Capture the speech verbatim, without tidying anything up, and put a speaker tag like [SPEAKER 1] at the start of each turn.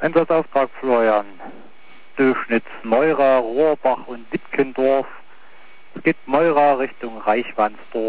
[SPEAKER 1] Einsatzauftrag Florian. Durchschnitts Meurer, Rohrbach und Wittgendorf. Es geht Meurer Richtung Reichwandsdorf.